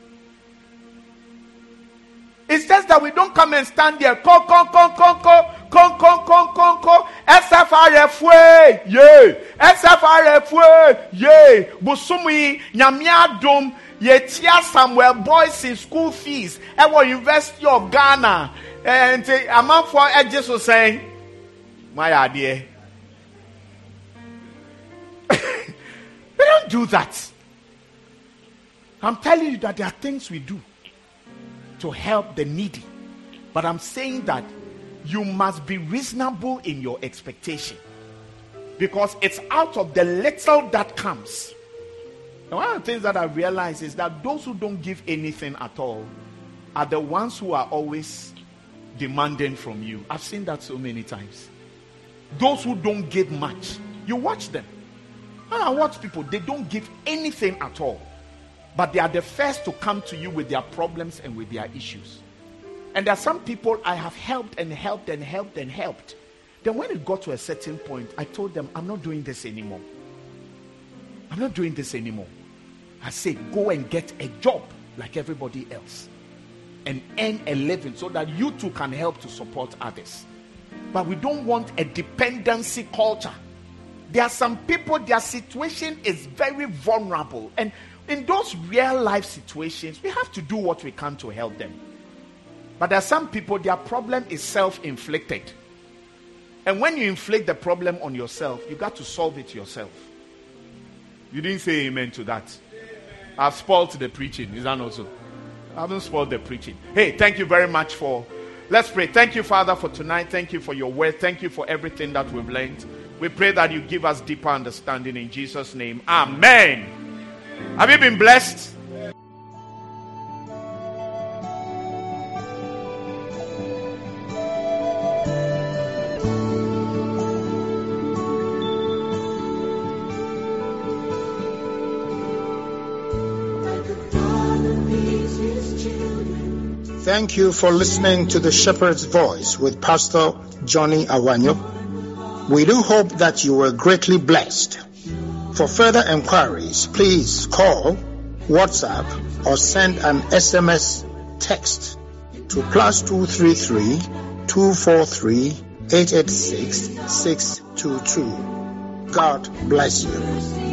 It's just that we don't come and stand there. SFRF, yay! SFRF, yay! Busumi, Nyamiadum, Yetia Samuel Boys in school fees. Ewa University of Ghana. And a man for edges was saying, my idea. We don't do that. I'm telling you that there are things we do to help the needy. But I'm saying that you must be reasonable in your expectation. Because it's out of the little that comes. And one of the things that I realize is that those who don't give anything at all are the ones who are always demanding from you. I've seen that so many times. Those who don't give much, you watch them. When I watch people, they don't give anything at all. But they are the first to come to you with their problems and with their issues. And there are some people I have helped and helped and helped and helped. Then when it got to a certain point, I told them, I'm not doing this anymore. I'm not doing this anymore. I said, go and get a job like everybody else and earn a living so that you too can help to support others. But we don't want a dependency culture. There are some people, their situation is very vulnerable. And in those real life situations, we have to do what we can to help them. But there are some people, their problem is self-inflicted. And when you inflict the problem on yourself, you got to solve it yourself. You didn't say amen to that. I've spoiled the preaching. Is that not so? I haven't spoiled the preaching. Hey, thank you very much for... Let's pray. Thank you, Father, for tonight. Thank you for your word. Thank you for everything that we've learned. We pray that you give us deeper understanding in Jesus' name. Amen. Have you been blessed? Thank you for listening to The Shepherd's Voice with Pastor Johnny Awanyo. We do hope that you were greatly blessed. For further inquiries, please call, WhatsApp, or send an SMS text to +233 243 886 622. God bless you.